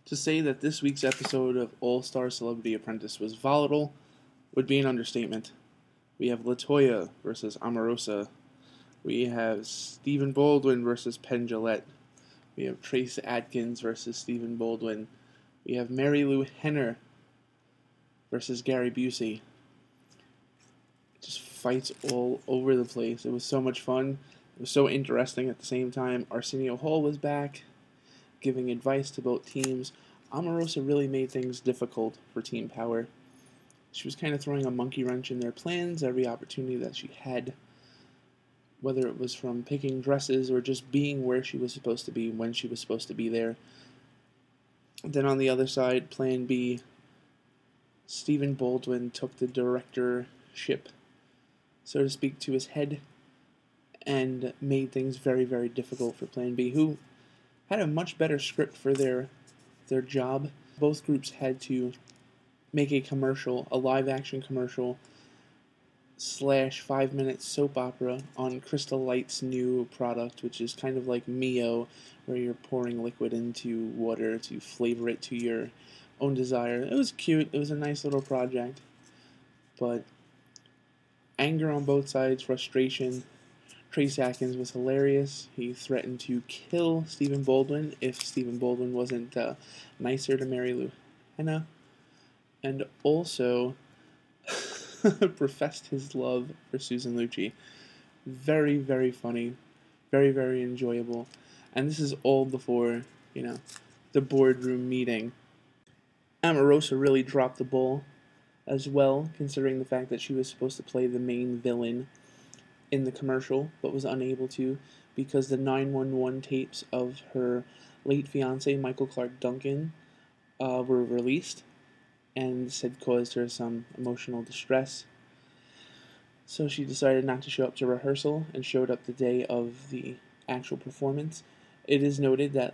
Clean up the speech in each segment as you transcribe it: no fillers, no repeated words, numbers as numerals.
To say that this week's episode of All Star Celebrity Apprentice was volatile would be an understatement. We have Latoya versus Omarosa. We have Stephen Baldwin versus Penn Jillette. We have Trace Adkins versus Stephen Baldwin. We have Mary Lou Henner versus Gary Busey. Just fights all over the place. It was so much fun. It was so interesting at the same time. Arsenio Hall was back, giving advice to both teams. Omarosa really made things difficult for Team Power. She was kind of throwing a monkey wrench in their plans every opportunity that she had, whether it was from picking dresses or just being where she was supposed to be when she was supposed to be there. Then on the other side, Plan B, Stephen Baldwin took the directorship, so to speak, to his head and made things very, very difficult for Plan B, who had a much better script for their job. Both groups had to make a commercial, a live-action commercial / 5-minute soap opera on Crystal Light's new product, which is kind of like Mio, where you're pouring liquid into water to flavor it to your own desire. It was cute. It was a nice little project. But anger on both sides, frustration. Trace Adkins was hilarious. He threatened to kill Stephen Baldwin if Stephen Baldwin wasn't nicer to Mary Lou Henner. And also professed his love for Susan Lucci. Very, very funny. Very, very enjoyable. And this is all before, the boardroom meeting. Omarosa really dropped the ball as well, considering the fact that she was supposed to play the main villain in the commercial, but was unable to because the 911 tapes of her late fiancé, Michael Clark Duncan, were released, and this had caused her some emotional distress. So she decided not to show up to rehearsal and showed up the day of the actual performance. It is noted that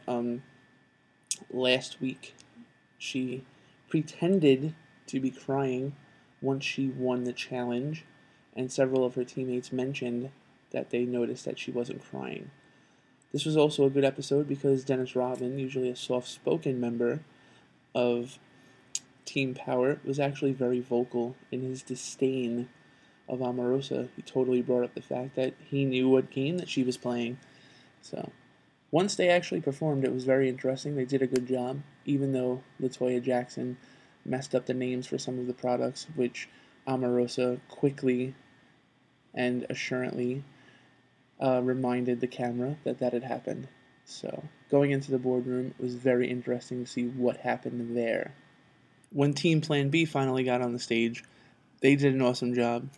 last week she pretended to be crying once she won the challenge, and several of her teammates mentioned that they noticed that she wasn't crying. This was also a good episode because Dennis Rodman, usually a soft-spoken member of Team Power, was actually very vocal in his disdain of Omarosa. He totally brought up the fact that he knew what game that she was playing. So, once they actually performed, it was very interesting. They did a good job, even though Latoya Jackson messed up the names for some of the products, which Omarosa quickly and assuredly reminded the camera that had happened. So, going into the boardroom, it was very interesting to see what happened there. When Team Plan B finally got on the stage, they did an awesome job.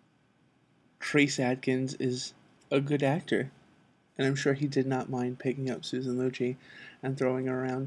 Trace Adkins is a good actor, and I'm sure he did not mind picking up Susan Lucci and throwing her around.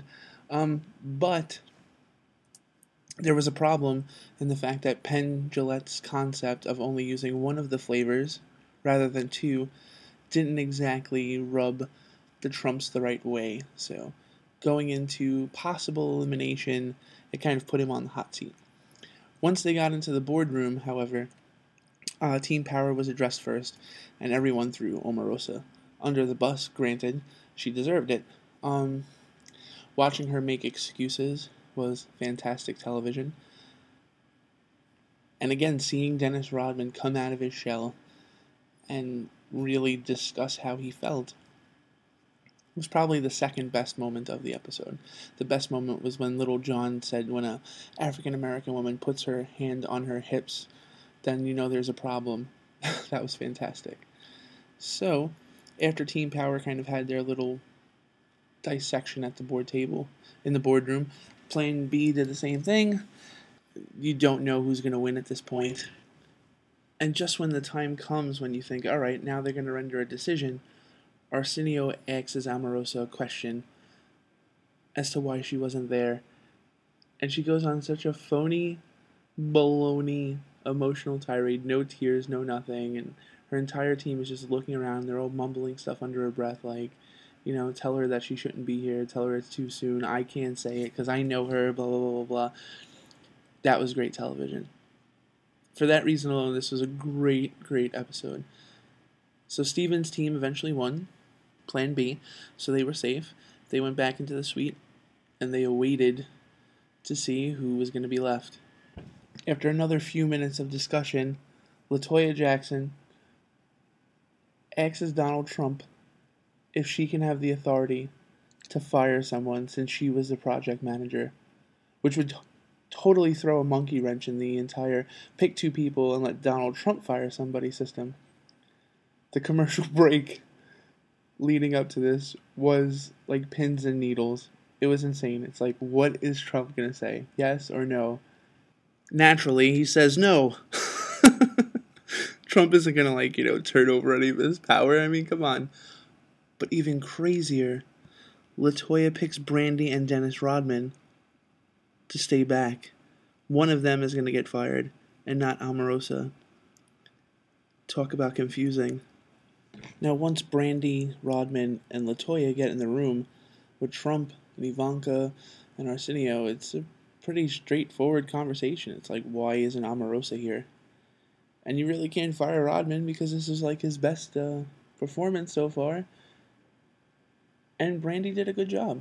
But there was a problem in the fact that Penn Jillette's concept of only using one of the flavors rather than two didn't exactly rub the Trumps the right way. So going into possible elimination, it kind of put him on the hot seat. Once they got into the boardroom, however, Team Power was addressed first, and everyone threw Omarosa under the bus. Granted, she deserved it. Watching her make excuses was fantastic television. And again, seeing Dennis Rodman come out of his shell and really discuss how he felt was probably the second best moment of the episode. The best moment was when Little John said when a African-American woman puts her hand on her hips, then you know there's a problem. That was fantastic. So, after Team Power kind of had their little dissection at the board table, in the boardroom, Plan B did the same thing. You don't know who's going to win at this point. And just when the time comes when you think, all right, now they're going to render a decision, Arsenio asks Omarosa a question as to why she wasn't there. And she goes on such a phony, baloney, emotional tirade, no tears, no nothing, and her entire team is just looking around, they're all mumbling stuff under her breath, like, tell her that she shouldn't be here, tell her it's too soon, I can't say it because I know her, blah, blah, blah, blah, blah. That was great television. For that reason alone, this was a great, great episode. So Steven's team eventually won Plan B, so they were safe. They went back into the suite, and they awaited to see who was going to be left. After another few minutes of discussion, LaToya Jackson asks Donald Trump if she can have the authority to fire someone since she was the project manager, which would totally throw a monkey wrench in the entire pick two people and let Donald Trump fire somebody system. The commercial break leading up to this was like pins and needles. It was insane. It's like, what is Trump going to say? Yes or no? Naturally, he says no. Trump isn't going to, turn over any of his power. I mean, come on. But even crazier, LaToya picks Brandy and Dennis Rodman to stay back. One of them is going to get fired, and not Omarosa. Talk about confusing. Now, once Brandy, Rodman, and LaToya get in the room with Trump and Ivanka and Arsenio, it's a pretty straightforward conversation. It's like, why isn't Omarosa here? And you really can't fire Rodman because this is like his best performance so far. And Brandy did a good job.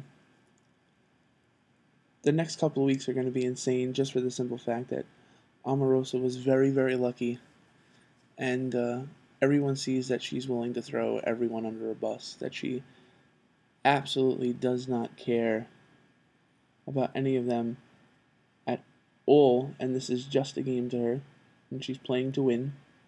The next couple of weeks are going to be insane just for the simple fact that Omarosa was very, very lucky. And everyone sees that she's willing to throw everyone under a bus. That she absolutely does not care about any of them at all. And this is just a game to her. And she's playing to win.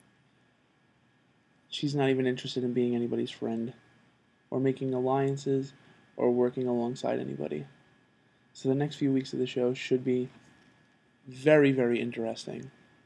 She's not even interested in being anybody's friend, or making alliances, or working alongside anybody. So the next few weeks of the show should be very, very interesting.